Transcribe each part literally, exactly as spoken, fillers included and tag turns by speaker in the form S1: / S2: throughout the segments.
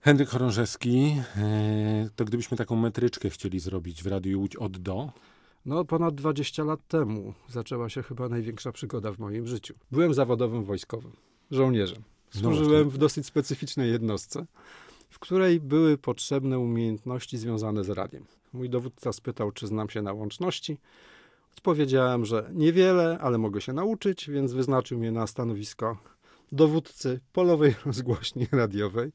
S1: Henryk Chorążewski, e, to gdybyśmy taką metryczkę chcieli zrobić w Radiu Łódź od do?
S2: No, ponad dwadzieścia lat temu zaczęła się chyba największa przygoda w moim życiu. Byłem zawodowym wojskowym, żołnierzem. Służyłem w dosyć specyficznej jednostce, w której były potrzebne umiejętności związane z radiem. Mój dowódca spytał, czy znam się na łączności. Odpowiedziałem, że niewiele, ale mogę się nauczyć, więc wyznaczył mnie na stanowisko dowódcy polowej rozgłośni radiowej.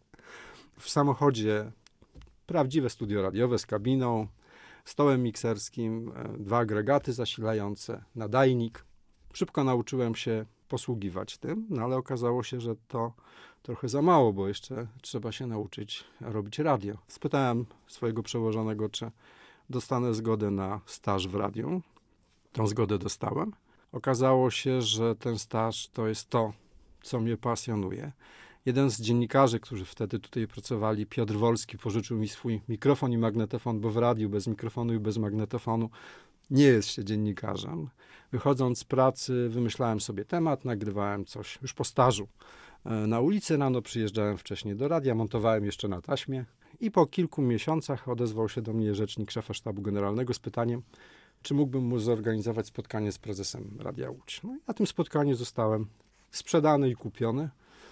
S2: W samochodzie prawdziwe studio radiowe z kabiną, stołem mikserskim, dwa agregaty zasilające, nadajnik. Szybko nauczyłem się posługiwać tym, no ale okazało się, że to trochę za mało, bo jeszcze trzeba się nauczyć robić radio. Spytałem swojego przełożonego, czy dostanę zgodę na staż w radiu. Tą zgodę dostałem. Okazało się, że ten staż to jest to, co mnie pasjonuje. Jeden z dziennikarzy, którzy wtedy tutaj pracowali, Piotr Wolski, pożyczył mi swój mikrofon i magnetofon, bo w radiu bez mikrofonu i bez magnetofonu nie jest się dziennikarzem. Wychodząc z pracy, wymyślałem sobie temat, nagrywałem coś już po stażu. Na ulicy rano przyjeżdżałem wcześniej do radia, montowałem jeszcze na taśmie i po kilku miesiącach odezwał się do mnie rzecznik szefa sztabu generalnego z pytaniem, czy mógłbym mu zorganizować spotkanie z prezesem Radia Łódź. No i na tym spotkaniu zostałem sprzedany i kupiony.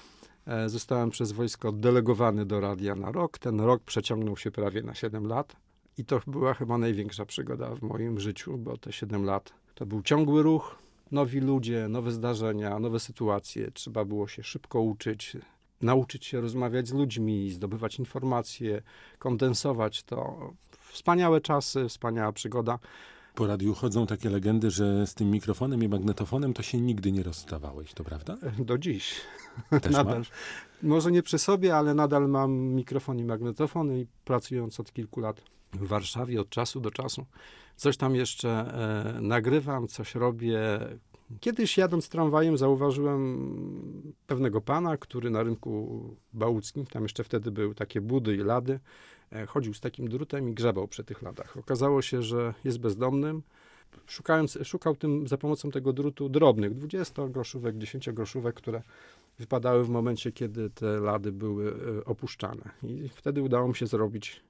S2: Zostałem przez wojsko oddelegowany do radia na rok. Ten rok przeciągnął się prawie na siedem lat i to była chyba największa przygoda w moim życiu, bo te siedem lat to był ciągły ruch, nowi ludzie, nowe zdarzenia, nowe sytuacje. Trzeba było się szybko uczyć, nauczyć się rozmawiać z ludźmi, zdobywać informacje, kondensować to. Wspaniałe czasy, wspaniała przygoda.
S1: Po radiu chodzą takie legendy, że z tym mikrofonem i magnetofonem to się nigdy nie rozstawałeś, to prawda?
S2: Do dziś.
S1: Też
S2: nadal.
S1: masz?
S2: Może nie przy sobie, ale nadal mam mikrofon i magnetofon i pracując od kilku lat w Warszawie, od czasu do czasu, coś tam jeszcze e, nagrywam, coś robię. Kiedyś jadąc tramwajem zauważyłem pewnego pana, który na rynku bałuckim, tam jeszcze wtedy były takie budy i lady, e, chodził z takim drutem i grzebał przy tych ladach. Okazało się, że jest bezdomnym. Szukając, szukał tym za pomocą tego drutu drobnych, dwudziestogroszówek, dziesięciogroszówek, które wypadały w momencie, kiedy te lady były e, opuszczane. I wtedy udało mi się zrobić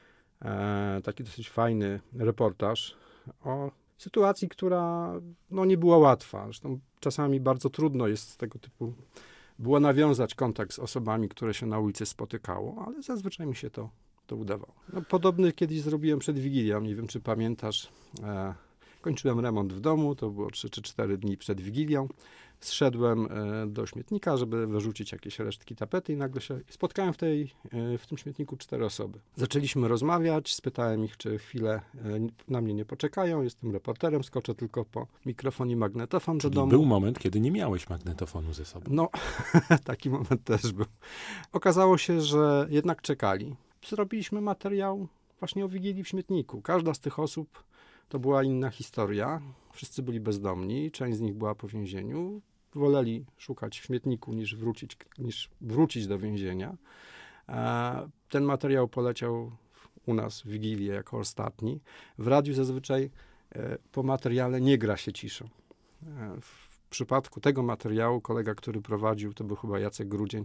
S2: e, taki dosyć fajny reportaż o sytuacji, która no, nie była łatwa. Zresztą czasami bardzo trudno jest z tego typu, było nawiązać kontakt z osobami, które się na ulicy spotykało, ale zazwyczaj mi się to, to udawało. No, podobny kiedyś zrobiłem przed Wigilią, nie wiem czy pamiętasz, e, kończyłem remont w domu, to było trzy czy cztery dni przed Wigilią. Zszedłem e, do śmietnika, żeby wyrzucić jakieś resztki tapety i nagle się spotkałem w, tej, e, w tym śmietniku cztery osoby. Zaczęliśmy rozmawiać, spytałem ich, czy chwilę e, na mnie nie poczekają. Jestem reporterem, skoczę tylko po mikrofon i magnetofon
S1: Czyli
S2: do domu.
S1: był moment, kiedy nie miałeś magnetofonu ze sobą.
S2: No, taki moment też był. Okazało się, że jednak czekali. Zrobiliśmy materiał właśnie o Wigilii w śmietniku. Każda z tych osób to była inna historia. Wszyscy byli bezdomni, część z nich była po więzieniu. Woleli szukać w śmietniku niż wrócić, niż wrócić do więzienia. Ten materiał poleciał u nas w Wigilię jako ostatni. W radiu zazwyczaj po materiale nie gra się ciszą. W przypadku tego materiału kolega, który prowadził, to był chyba Jacek Grudzień,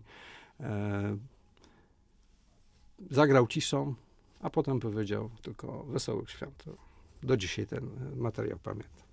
S2: zagrał ciszą, a potem powiedział tylko wesołych świąt. Do dzisiaj ten materiał pamiętam.